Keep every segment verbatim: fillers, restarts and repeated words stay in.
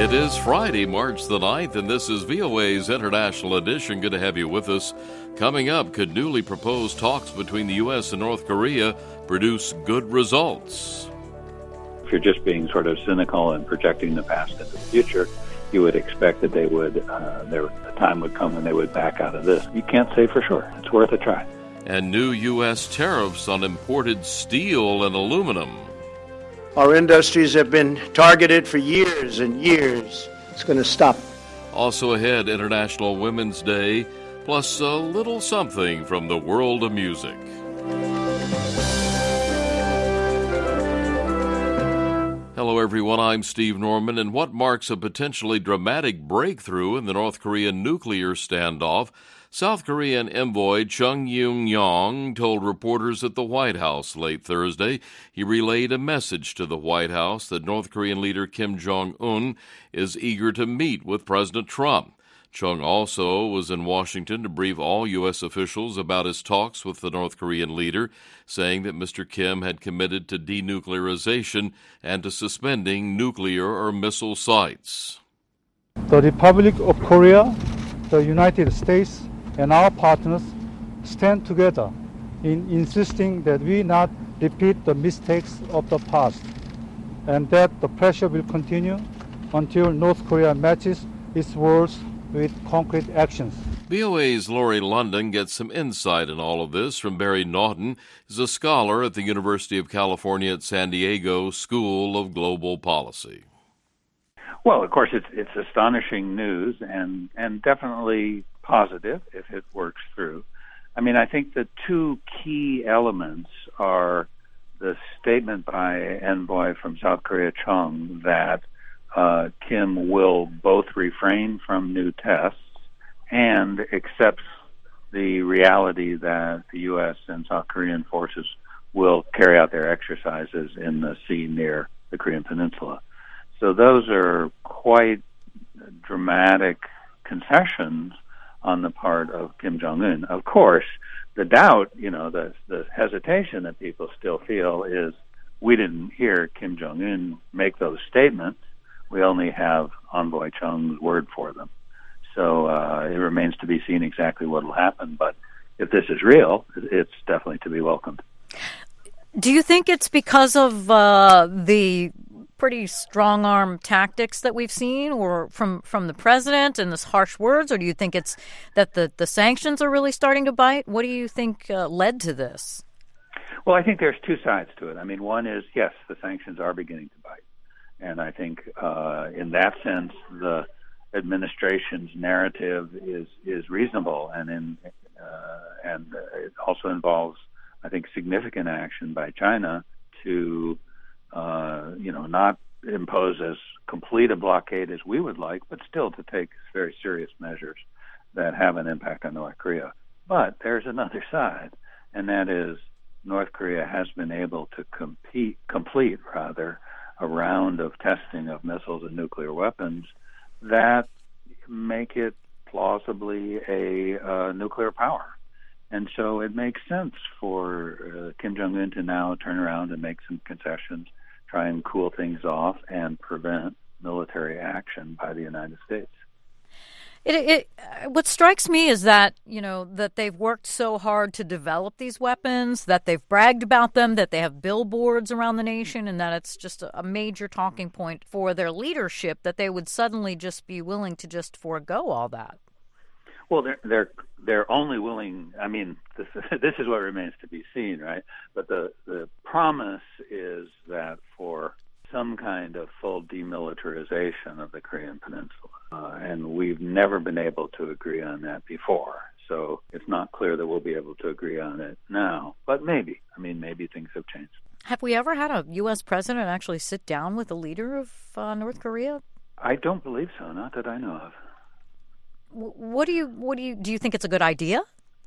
It is Friday, March the ninth, and this is V O A's International Edition. Good to have you with us. Coming up, could newly proposed talks between the U S and North Korea produce good results? If you're just being sort of cynical and projecting the past into the future, you would expect that they would, uh, there, a time would come when they would back out of this. You can't say for sure. It's worth a try. And new U S tariffs on imported steel and aluminum. Our industries have been targeted for years and years. It's going to stop. Also ahead, International Women's Day, plus a little something from the world of music. Hello, everyone. I'm Steve Norman, and what marks a potentially dramatic breakthrough in the North Korean nuclear standoff, South Korean envoy Chung Eui-yong told reporters at the White House late Thursday he relayed a message to the White House that North Korean leader Kim Jong-un is eager to meet with President Trump. Chung also was in Washington to brief all U S officials about his talks with the North Korean leader, saying that Mister Kim had committed to denuclearization and to suspending nuclear or missile sites. The Republic of Korea, the United States, and our partners stand together in insisting that we not repeat the mistakes of the past, and that the pressure will continue until North Korea matches its words with concrete actions. V O A's Laurie London gets some insight in all of this from Barry Naughton, who's a scholar at the University of California at San Diego School of Global Policy. Well, of course, it's it's astonishing news and, and definitely positive if it works through. I mean, I think the two key elements are the statement by envoy from South Korea, Chung, that uh, Kim will both refrain from new tests and accepts the reality that the U S and South Korean forces will carry out their exercises in the sea near the Korean Peninsula. So those are quite dramatic concessions on the part of Kim Jong-un. Of course, the doubt, you know, the the hesitation that people still feel is we didn't hear Kim Jong-un make those statements. We only have Envoy Chung's word for them. So uh, it remains to be seen exactly what will happen. But if this is real, it's definitely to be welcomed. Do you think it's because of uh, the pretty strong-arm tactics that we've seen or from, from the president and this harsh words, or do you think it's that the, the sanctions are really starting to bite? What do you think uh, led to this? Well, I think there's two sides to it. I mean, one is, yes, the sanctions are beginning to bite. And I think uh, in that sense, the administration's narrative is, is reasonable, and in uh, and it also involves, I think, significant action by China to Uh, you know, not impose as complete a blockade as we would like, but still to take very serious measures that have an impact on North Korea. But there's another side, and that is North Korea has been able to compete, complete, rather, a round of testing of missiles and nuclear weapons that make it plausibly a uh, nuclear power. And so it makes sense for uh, Kim Jong-un to now turn around and make some concessions, try and cool things off, and prevent military action by the United States. It, it, what strikes me is that, you know, that they've worked so hard to develop these weapons, that they've bragged about them, that they have billboards around the nation, and that it's just a, a major talking point for their leadership, that they would suddenly just be willing to just forego all that. Well, they're they're they're only willing. I mean, this, this is what remains to be seen, right? But the the promise is that for some kind of full demilitarization of the Korean Peninsula, uh, and we've never been able to agree on that before. So it's not clear that we'll be able to agree on it now. But maybe. I mean, maybe things have changed. Have we ever had a U S president actually sit down with the leader of uh, North Korea? I don't believe so. Not that I know of. What do you, what do you, do you think it's a good idea?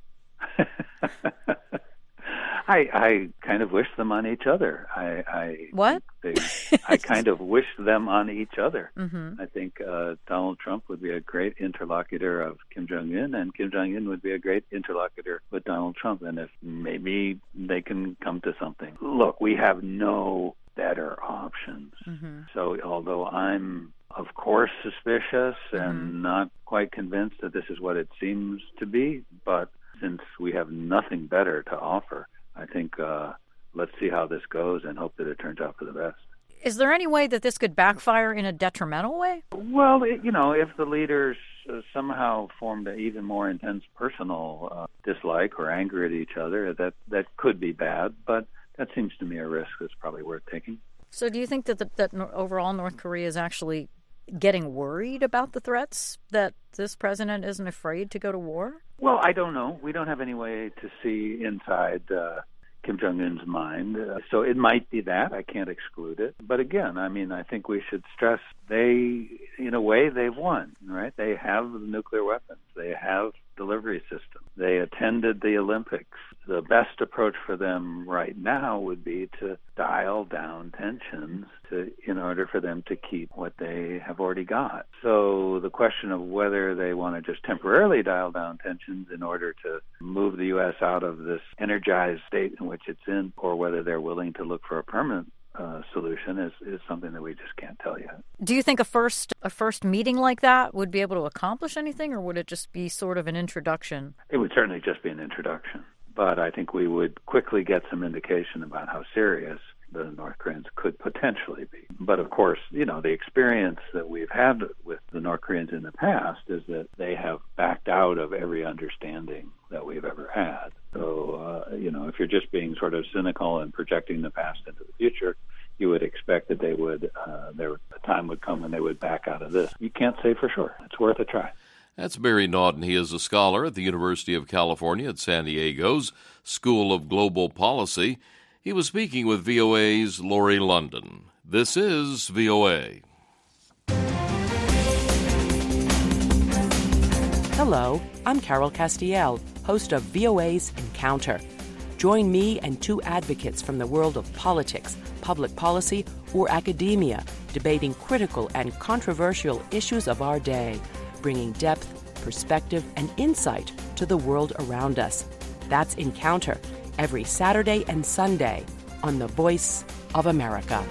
I, I kind of wish them on each other. I, I what? They, I kind of wish them on each other. Mm-hmm. I think uh, Donald Trump would be a great interlocutor of Kim Jong-un, and Kim Jong-un would be a great interlocutor with Donald Trump. And if maybe they can come to something. Look, we have no better options. Mm-hmm. So although I'm, of course, suspicious and Mm-hmm. not quite convinced that this is what it seems to be. But since we have nothing better to offer, I think uh, let's see how this goes and hope that it turns out for the best. Is there any way that this could backfire in a detrimental way? Well, it, you know, if the leaders uh, somehow formed an even more intense personal uh, dislike or anger at each other, that, that could be bad. But that seems to me a risk that's probably worth taking. So do you think that, the, that overall North Korea is actually getting worried about the threats, that this president isn't afraid to go to war? Well, I don't know. We don't have any way to see inside uh, Kim Jong-un's mind. Uh, so it might be that. I can't exclude it. But again, I mean, I think we should stress they, in a way, they've won, right? They have the nuclear weapons. They have delivery systems. They attended the Olympics. The best approach for them right now would be to dial down tensions to, in order for them to keep what they have already got. So the question of whether they want to just temporarily dial down tensions in order to move the U S out of this energized state in which it's in, or whether they're willing to look for a permanent uh, solution is, is something that we just can't tell yet. Do you think a first a first meeting like that would be able to accomplish anything, or would it just be sort of an introduction? It would certainly just be an introduction. But I think we would quickly get some indication about how serious the North Koreans could potentially be. But of course, you know, the experience that we've had with the North Koreans in the past is that they have backed out of every understanding that we've ever had. So, uh, you know, if you're just being sort of cynical and projecting the past into the future, you would expect that they would, uh, there a time would come when they would back out of this. You can't say for sure. It's worth a try. That's Barry Naughton. He is a scholar at the University of California at San Diego's School of Global Policy. He was speaking with V O A's Lori London. This is V O A. Hello, I'm Carol Castiel, host of V O A's Encounter. Join me and two advocates from the world of politics, public policy, or academia, debating critical and controversial issues of our day, bringing depth, perspective, and insight to the world around us. That's Encounter, every Saturday and Sunday on The Voice of America.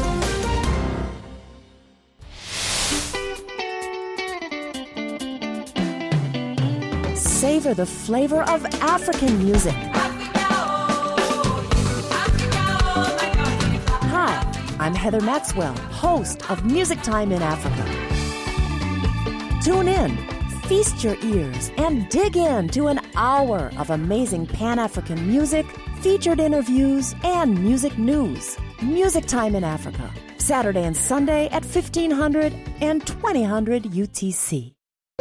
Savor the flavor of African music. Hi, I'm Heather Maxwell, host of Music Time in Africa. Tune in, feast your ears, and dig into an hour of amazing Pan-African music, featured interviews, and music news. Music Time in Africa, Saturday and Sunday at fifteen hundred and twenty hundred U T C.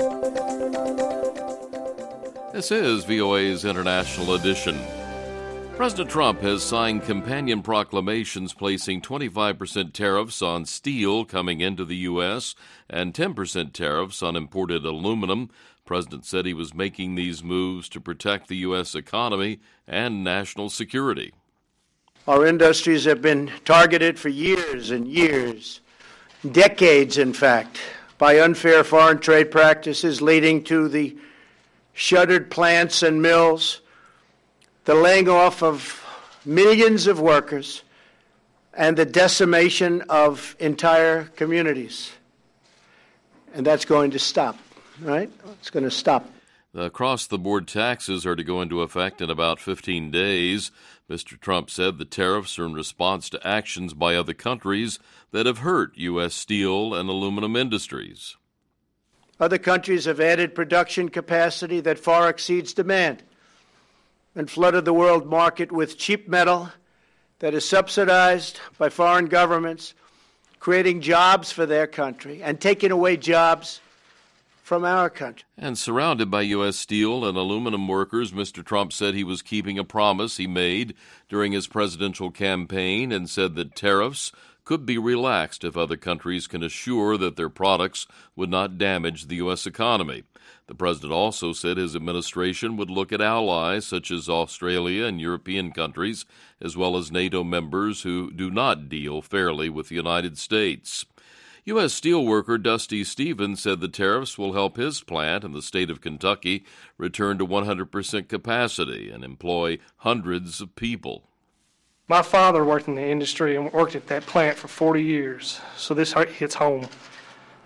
This is V O A's International Edition. President Trump has signed companion proclamations placing twenty-five percent tariffs on steel coming into the U S and ten percent tariffs on imported aluminum. The president said he was making these moves to protect the U S economy and national security. Our industries have been targeted for years and years, decades in fact, by unfair foreign trade practices leading to the shuttered plants and mills, the laying off of millions of workers, and the decimation of entire communities. And that's going to stop, right? It's going to stop. The across-the-board taxes are to go into effect in about fifteen days. Mister Trump said the tariffs are in response to actions by other countries that have hurt U S steel and aluminum industries. Other countries have added production capacity that far exceeds demand and flooded the world market with cheap metal that is subsidized by foreign governments, creating jobs for their country and taking away jobs from our country. And surrounded by U S steel and aluminum workers, Mister Trump said he was keeping a promise he made during his presidential campaign and said that tariffs could be relaxed if other countries can assure that their products would not damage the U S economy. The president also said his administration would look at allies such as Australia and European countries, as well as NATO members who do not deal fairly with the United States. U S steelworker Dusty Stevens said the tariffs will help his plant in the state of Kentucky return to one hundred percent capacity and employ hundreds of people. My father worked in the industry and worked at that plant for forty years, so this hits home.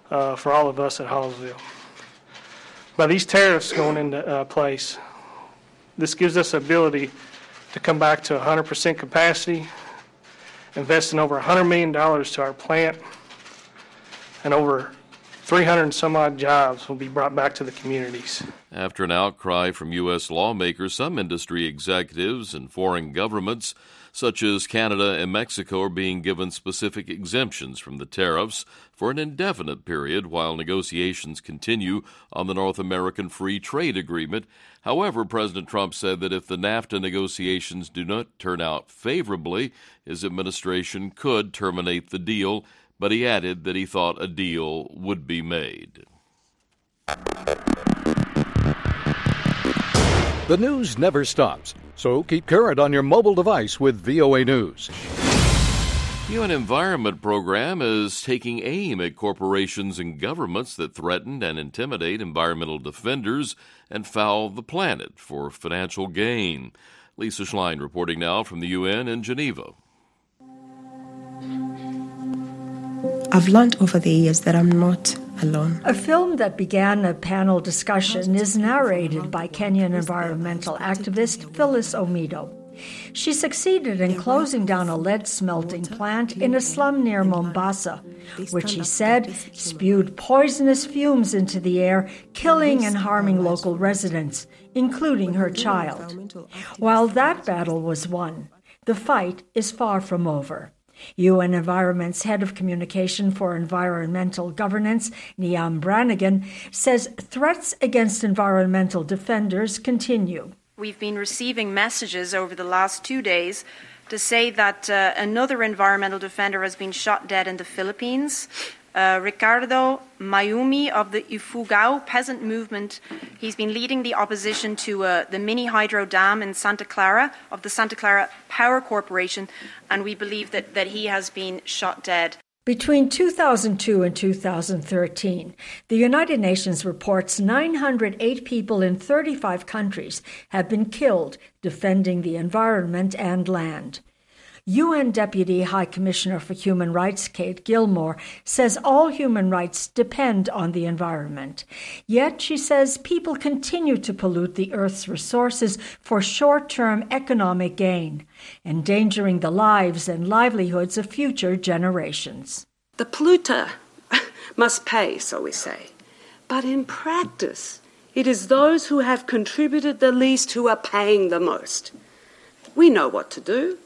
uh, for all of us at Hallsville. By these tariffs going into uh, place, this gives us the ability to come back to one hundred percent capacity, investing over one hundred million dollars to our plant, and over three hundred and some odd jobs will be brought back to the communities. After an outcry from U S lawmakers, some industry executives and foreign governments, such as Canada and Mexico, are being given specific exemptions from the tariffs for an indefinite period while negotiations continue on the North American Free Trade Agreement. However, President Trump said that if the NAFTA negotiations do not turn out favorably, his administration could terminate the deal, but he added that he thought a deal would be made. The news never stops, so keep current on your mobile device with V O A News. The U N Environment Program is taking aim at corporations and governments that threaten and intimidate environmental defenders and foul the planet for financial gain. Lisa Schlein reporting now from the U N in Geneva. I've learned over the years that I'm not alone. A film that began a panel discussion is narrated by Kenyan environmental activist Phyllis Omido. She succeeded in closing down a lead smelting plant in a slum near Mombasa, which she said spewed poisonous fumes into the air, killing and harming local residents, including her child. While that battle was won, the fight is far from over. U N Environment's head of communication for environmental governance, Niam Brannigan, says threats against environmental defenders continue. We've been receiving messages over the last two days to say that uh, another environmental defender has been shot dead in the Philippines. Uh, Ricardo Mayumi of the Ifugao peasant movement, he's been leading the opposition to uh, the mini hydro dam in Santa Clara of the Santa Clara Power Corporation, and we believe that, that he has been shot dead. Between two thousand two and two thousand thirteen, the United Nations reports nine hundred eight people in thirty-five countries have been killed defending the environment and land. U N Deputy High Commissioner for Human Rights Kate Gilmore says all human rights depend on the environment. Yet, she says, people continue to pollute the Earth's resources for short-term economic gain, endangering the lives and livelihoods of future generations. The polluter must pay, so we say. But in practice, it is those who have contributed the least who are paying the most. We know what to do.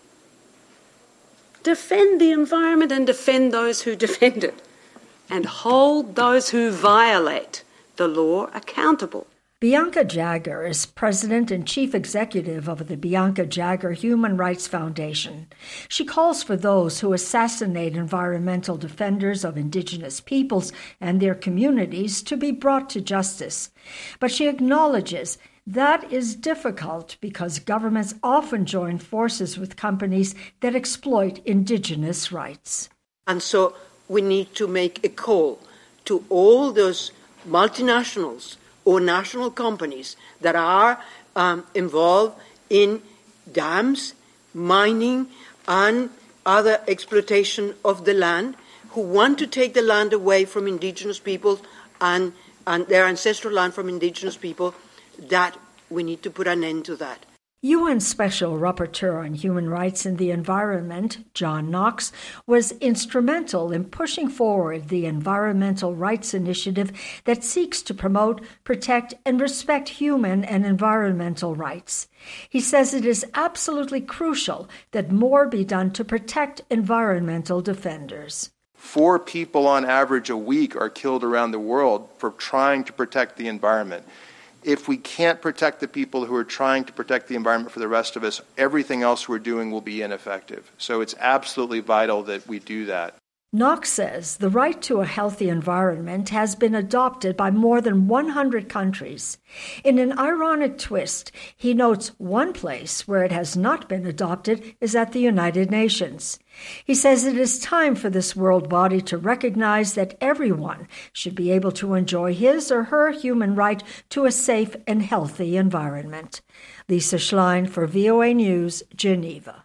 Defend the environment and defend those who defend it, and hold those who violate the law accountable. Bianca Jagger is president and chief executive of the Bianca Jagger Human Rights Foundation. She calls for those who assassinate environmental defenders of Indigenous peoples and their communities to be brought to justice. But she acknowledges that is difficult because governments often join forces with companies that exploit Indigenous rights. And so we need to make a call to all those multinationals or national companies that are um, involved in dams, mining, and other exploitation of the land, who want to take the land away from Indigenous peoples and, and their ancestral land from Indigenous people, that we need to put an end to that. U N Special Rapporteur on Human Rights and the Environment, John Knox, was instrumental in pushing forward the Environmental Rights Initiative that seeks to promote, protect, and respect human and environmental rights. He says it is absolutely crucial that more be done to protect environmental defenders. Four people on average a week are killed around the world for trying to protect the environment. If we can't protect the people who are trying to protect the environment for the rest of us, everything else we're doing will be ineffective. So it's absolutely vital that we do that. Knox says the right to a healthy environment has been adopted by more than one hundred countries. In an ironic twist, he notes one place where it has not been adopted is at the United Nations. He says it is time for this world body to recognize that everyone should be able to enjoy his or her human right to a safe and healthy environment. Lisa Schlein for V O A News, Geneva.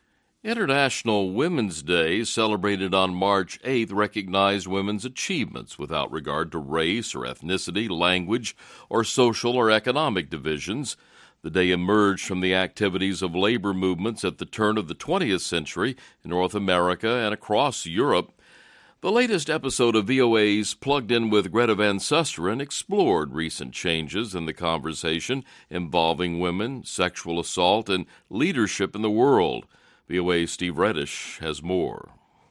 International Women's Day, celebrated on March eighth, recognized women's achievements without regard to race or ethnicity, language, or social or economic divisions. The day emerged from the activities of labor movements at the turn of the twentieth century in North America and across Europe. The latest episode of V O A's Plugged In with Greta Van Susteren explored recent changes in the conversation involving women, sexual assault, and leadership in the world. V O A's Steve Reddish has more.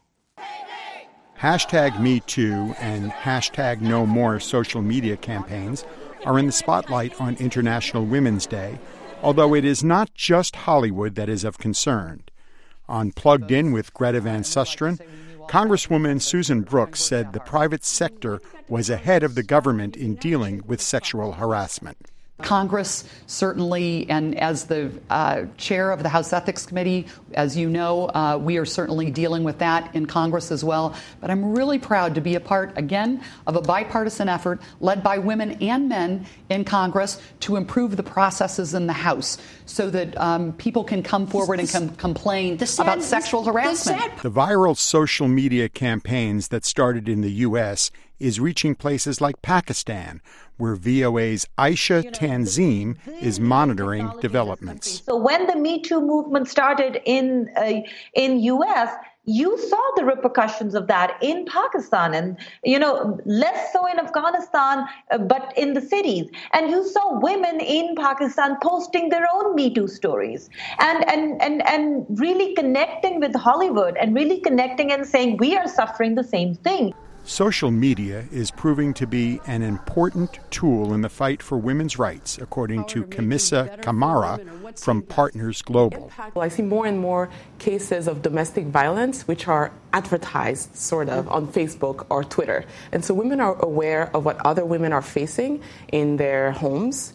Hashtag Me Too and hashtag No More social media campaigns are in the spotlight on International Women's Day, although it is not just Hollywood that is of concern. On Plugged In with Greta Van Susteren, Congresswoman Susan Brooks said the private sector was ahead of the government in dealing with sexual harassment. Congress certainly, and as the uh, chair of the House Ethics Committee, as you know, uh, we are certainly dealing with that in Congress as well. But I'm really proud to be a part, again, of a bipartisan effort led by women and men in Congress to improve the processes in the House so that um, people can come forward and com- complain sad, about sexual harassment. The, the viral social media campaigns that started in the U S is reaching places like Pakistan, where V O A's Aisha Tanzim is monitoring developments. So when the Me Too movement started in uh, in U S, you saw the repercussions of that in Pakistan and, you know, less so in Afghanistan, uh, but in the cities. And you saw women in Pakistan posting their own Me Too stories and, and, and, and really connecting with Hollywood and really connecting and saying we are suffering the same thing. Social media is proving to be an important tool in the fight for women's rights, according to Camissa Kamara from Partners Global. I see more and more cases of domestic violence which are advertised, sort of, on Facebook or Twitter. And so women are aware of what other women are facing in their homes,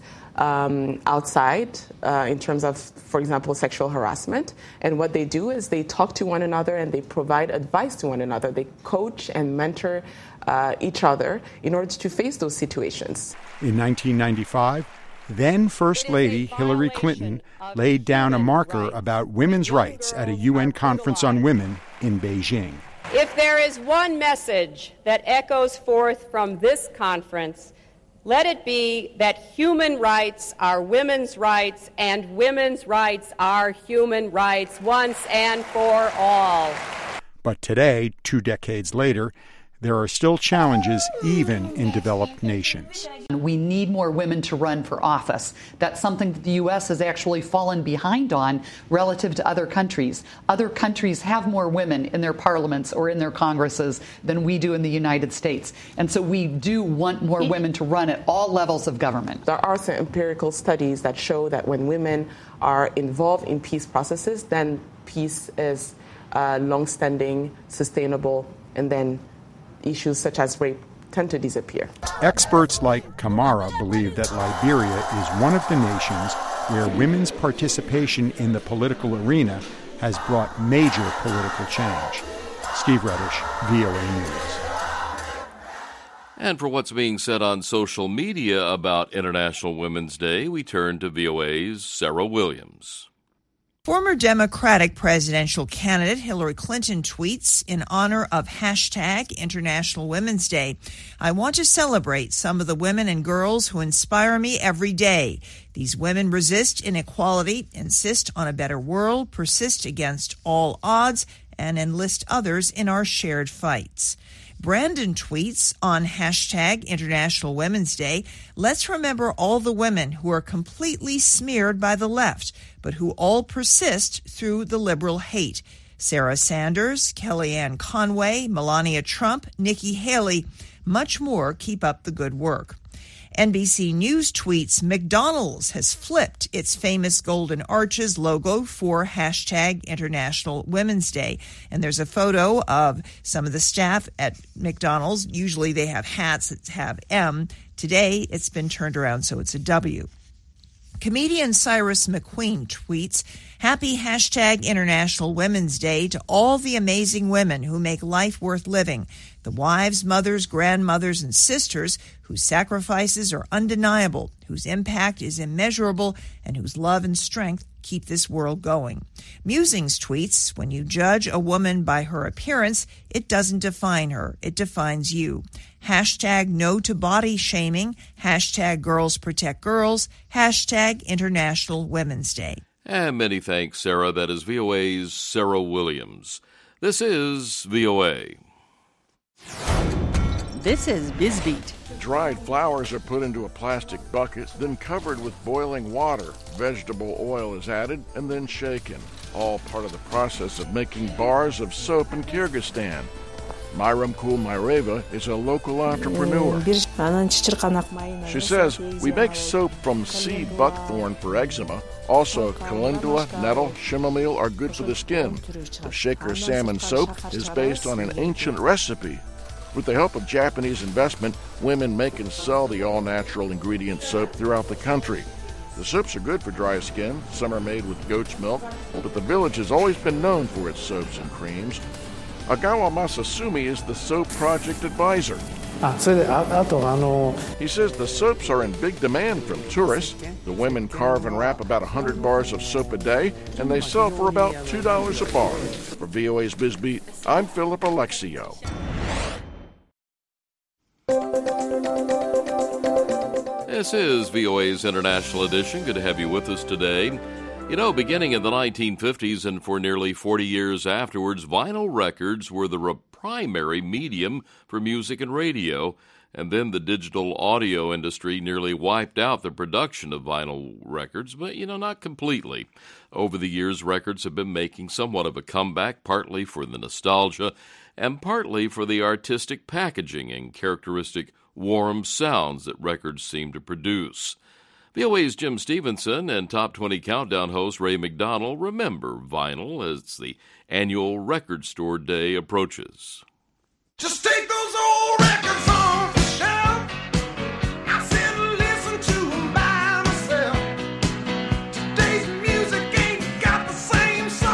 Um, outside uh, in terms of, for example, sexual harassment. And what they do is they talk to one another and they provide advice to one another. They coach and mentor uh, each other in order to face those situations. In nineteen ninety-five, then First Lady Hillary Clinton laid down a marker about women's rights at a U N conference on women in Beijing. If there is one message that echoes forth from this conference, let it be that human rights are women's rights and women's rights are human rights once and for all. But today, two decades later, there are still challenges even in developed nations. We need more women to run for office. That's something that the U S has actually fallen behind on relative to other countries. Other countries have more women in their parliaments or in their congresses than we do in the United States. And so we do want more women to run at all levels of government. There are some empirical studies that show that when women are involved in peace processes, then peace is uh, long-standing, sustainable, and then issues such as rape tend to disappear. Experts like Kamara believe that Liberia is one of the nations where women's participation in the political arena has brought major political change. Steve Reddish, V O A News. And for what's being said on social media about International Women's Day, we turn to V O A's Sarah Williams. Former Democratic presidential candidate Hillary Clinton tweets in honor of hashtag International Women's Day, "I want to celebrate some of the women and girls who inspire me every day. These women resist inequality, insist on a better world, persist against all odds, and enlist others in our shared fights." Brandon tweets on hashtag International Women's Day, "Let's remember all the women who are completely smeared by the left, but who all persist through the liberal hate. Sarah Sanders, Kellyanne Conway, Melania Trump, Nikki Haley, much more keep up the good work." N B C News tweets, "McDonald's has flipped its famous Golden Arches logo for hashtag International Women's Day." And there's a photo of some of the staff at McDonald's. Usually they have hats that have M. Today it's been turned around so it's a W. Comedian Cyrus McQueen tweets, "Happy hashtag International Women's Day to all the amazing women who make life worth living, the wives, mothers, grandmothers, and sisters whose sacrifices are undeniable, whose impact is immeasurable, and whose love and strength keep this world going. Musings tweets, when you judge a woman by her appearance, it doesn't define her. It defines you. Hashtag no to body shaming. Hashtag girls protect girls. Hashtag International Women's Day. And many thanks, Sarah. That is V O A's Sarah Williams. This is V O A. This is BizBeat. Dried flowers are put into a plastic bucket, then covered with boiling water. Vegetable oil is added and then shaken. All part of the process of making bars of soap in Kyrgyzstan. Myram Kulmayreva is a local entrepreneur. She says, we make soap from sea buckthorn for eczema. Also, calendula, nettle, chamomile are good for the skin. The Shaker salmon soap is based on an ancient recipe. With the help of Japanese investment, women make and sell the all-natural ingredient soap throughout the country. The soaps are good for dry skin. Some are made with goat's milk, but the village has always been known for its soaps and creams. Agawa Masasumi is the soap project advisor. He says the soaps are in big demand from tourists. The women carve and wrap about one hundred bars of soap a day, and they sell for about two dollars a bar. For V O A's BizBeat, I'm Philip Alexio. This is V O A's International Edition. Good to have you with us today. You know, beginning in the nineteen fifties and for nearly forty years afterwards, vinyl records were the re- primary medium for music and radio, and then the digital audio industry nearly wiped out the production of vinyl records, but, you know, not completely. Over the years, records have been making somewhat of a comeback, partly for the nostalgia and partly for the artistic packaging and characteristic warm sounds that records seem to produce. V O A's Jim Stevenson and Top twenty Countdown host Ray McDonald remember vinyl as the annual Record Store Day approaches. Just take those old records off the shelf. I sit and listen to them by myself. Today's music ain't got the same soul.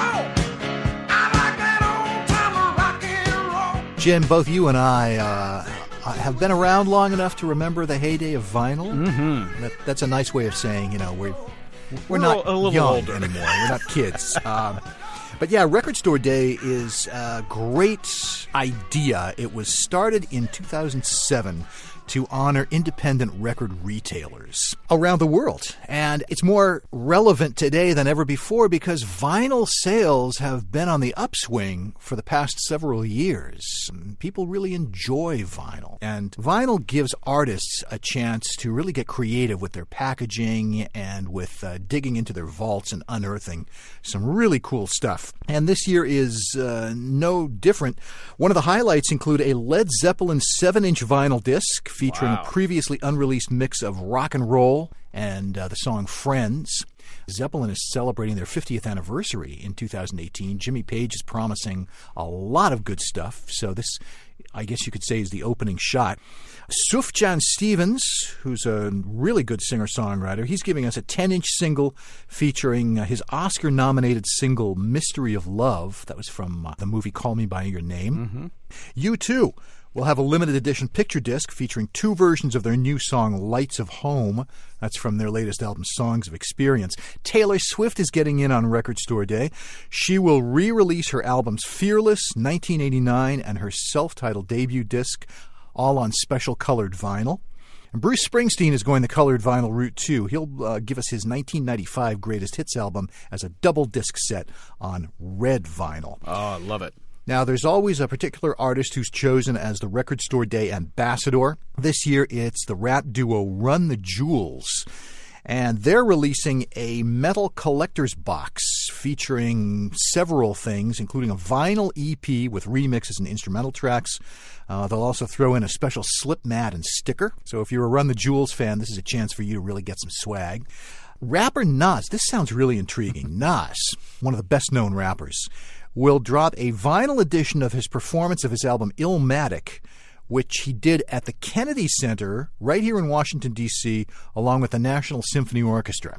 I like that old time rock and roll. Jim, both you and I uh, have been around long enough to remember the heyday of vinyl. Mm-hmm. That, that's a nice way of saying, you know, we're we're, We're not a little young older. anymore. We're not kids. um, but yeah, Record Store Day is a great idea. It was started in two thousand seven to honor independent record retailers around the world. And it's more relevant today than ever before because vinyl sales have been on the upswing for the past several years. People really enjoy vinyl. And vinyl gives artists a chance to really get creative with their packaging and with uh, digging into their vaults and unearthing some really cool stuff. And this year is uh, no different. One of the highlights include a Led Zeppelin seven-inch vinyl disc featuring Wow. a previously unreleased mix of rock and roll and uh, the song Friends. Zeppelin is celebrating their fiftieth anniversary in two thousand eighteen. Jimmy Page is promising a lot of good stuff, so this, I guess you could say, is the opening shot. Sufjan Stevens, who's a really good singer-songwriter, he's giving us a ten-inch single featuring uh, his Oscar-nominated single Mystery of Love. That was from uh, the movie Call Me By Your Name. Mm-hmm. U two will have a limited edition picture disc featuring two versions of their new song Lights of Home. That's from their latest album, Songs of Experience. Taylor Swift is getting in on Record Store Day. She will re-release her albums Fearless, nineteen eighty-nine, and her self-titled debut disc, all on special colored vinyl. And Bruce Springsteen is going the colored vinyl route, too. He'll uh, give us his nineteen ninety-five Greatest Hits album as a double disc set on red vinyl. Oh, I love it. Now, there's always a particular artist who's chosen as the Record Store Day ambassador. This year, it's the rap duo Run the Jewels. And they're releasing a metal collector's box featuring several things, including a vinyl E P with remixes and instrumental tracks. Uh, they'll also throw in a special slip mat and sticker. So if you're a Run the Jewels fan, this is a chance for you to really get some swag. Rapper Nas, this sounds really intriguing. Nas, one of the best-known rappers, will drop a vinyl edition of his performance of his album Illmatic, which he did at the Kennedy Center right here in Washington, D C, along with the National Symphony Orchestra.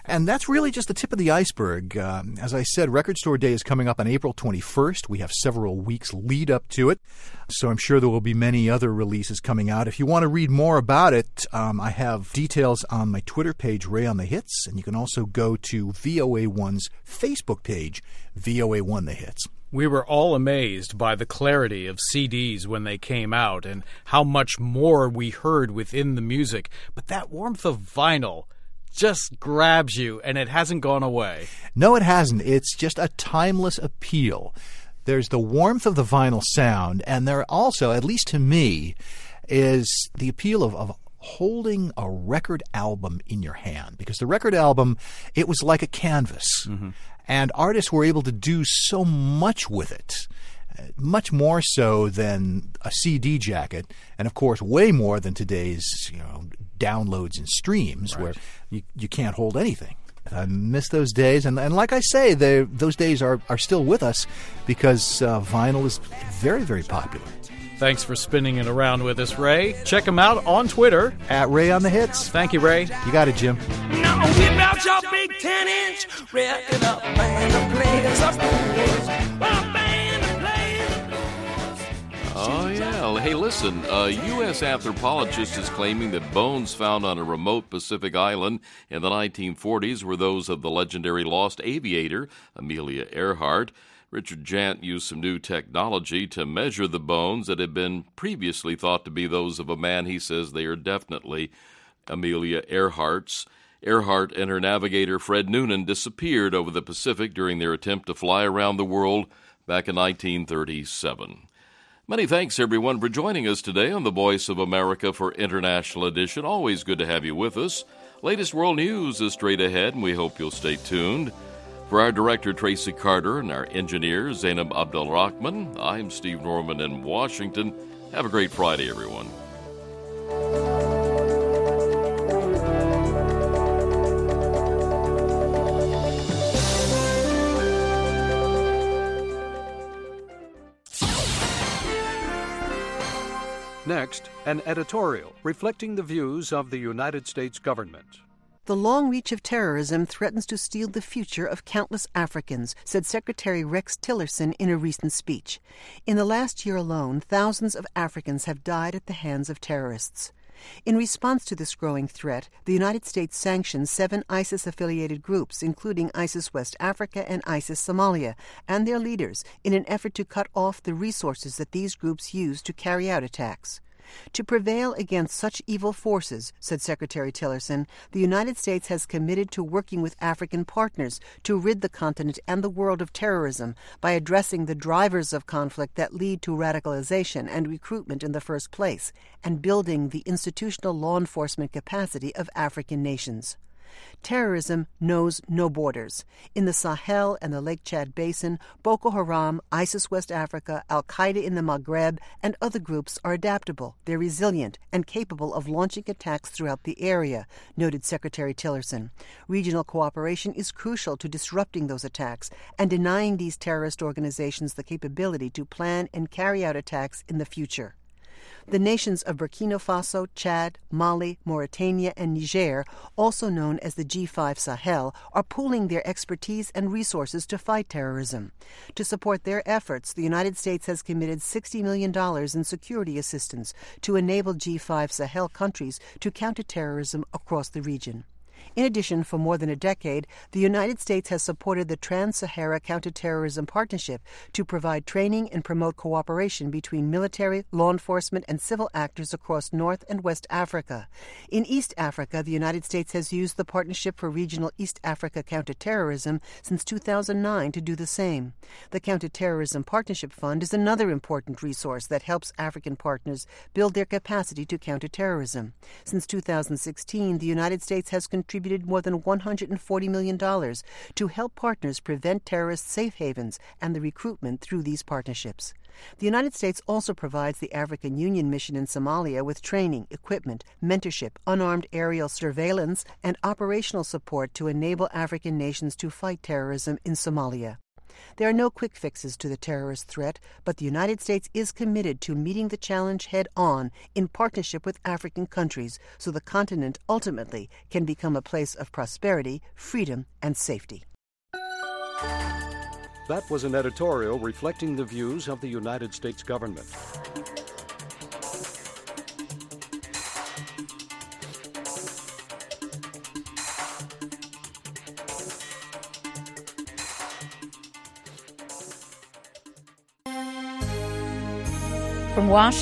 And that's really just the tip of the iceberg. Um, as I said, Record Store Day is coming up on April twenty-first. We have several weeks lead up to it, so I'm sure there will be many other releases coming out. If you want to read more about it, um, I have details on my Twitter page, Ray on the Hits, and you can also go to V O A one's Facebook page, V O A one The Hits. We were all amazed by the clarity of C Ds when they came out and how much more we heard within the music. But that warmth of vinyl just grabs you, and it hasn't gone away. No, it hasn't. It's just a timeless appeal. There's the warmth of the vinyl sound, and there also, at least to me, is the appeal of, of holding a record album in your hand. Because the record album, it was like a canvas. Mm-hmm. And artists were able to do so much with it, much more so than a C D jacket, and of course way more than today's, you know, downloads and streams, right, where you, you can't hold anything. I miss those days, and, and like I say, those days are, are still with us because uh, vinyl is very, very popular. Thanks for spinning it around with us, Ray. Check him out on Twitter. At Ray on the Hits. Thank you, Ray. You got it, Jim. Now whip out your big ten-inch record up, band of players up the band of players. Oh, yeah. Hey, listen, a U S anthropologist is claiming that bones found on a remote Pacific island in the nineteen forties were those of the legendary lost aviator, Amelia Earhart. Richard Jant used some new technology to measure the bones that had been previously thought to be those of a man. He says they are definitely Amelia Earhart's. Earhart and her navigator Fred Noonan disappeared over the Pacific during their attempt to fly around the world back in nineteen thirty-seven. Many thanks, everyone, for joining us today on the Voice of America for International Edition. Always good to have you with us. Latest world news is straight ahead, and we hope you'll stay tuned. For our director, Tracy Carter, and our engineer, Zainab Abdel-Rahman, I'm Steve Norman in Washington. Have a great Friday, everyone. Next, an editorial reflecting the views of the United States government. The long reach of terrorism threatens to steal the future of countless Africans, said Secretary Rex Tillerson in a recent speech. In the last year alone, thousands of Africans have died at the hands of terrorists. In response to this growing threat, the United States sanctioned seven ISIS-affiliated groups, including ISIS West Africa and ISIS Somalia, and their leaders, in an effort to cut off the resources that these groups use to carry out attacks. To prevail against such evil forces, said Secretary Tillerson, the United States has committed to working with African partners to rid the continent and the world of terrorism by addressing the drivers of conflict that lead to radicalization and recruitment in the first place, and building the institutional law enforcement capacity of African nations. Terrorism knows no borders. In the Sahel and the Lake Chad Basin, Boko Haram, ISIS West Africa, Al-Qaeda in the Maghreb, and other groups are adaptable, they're resilient, and capable of launching attacks throughout the area, noted Secretary Tillerson. Regional cooperation is crucial to disrupting those attacks and denying these terrorist organizations the capability to plan and carry out attacks in the future. The nations of Burkina Faso, Chad, Mali, Mauritania, and Niger, also known as the G five Sahel, are pooling their expertise and resources to fight terrorism. To support their efforts, the United States has committed sixty million dollars in security assistance to enable G five Sahel countries to counter terrorism across the region. In addition, for more than a decade, the United States has supported the Trans-Sahara Counterterrorism Partnership to provide training and promote cooperation between military, law enforcement, and civil actors across North and West Africa. In East Africa, the United States has used the Partnership for Regional East Africa Counterterrorism since two thousand nine to do the same. The Counterterrorism Partnership Fund is another important resource that helps African partners build their capacity to counter terrorism. Since two thousand sixteen, the United States has contributed more than one hundred forty million dollars to help partners prevent terrorist safe havens and the recruitment through these partnerships. The United States also provides the African Union mission in Somalia with training, equipment, mentorship, unarmed aerial surveillance, and operational support to enable African nations to fight terrorism in Somalia. There are no quick fixes to the terrorist threat, but the United States is committed to meeting the challenge head on in partnership with African countries so the continent ultimately can become a place of prosperity, freedom, and safety. That was an editorial reflecting the views of the United States government. From Washington.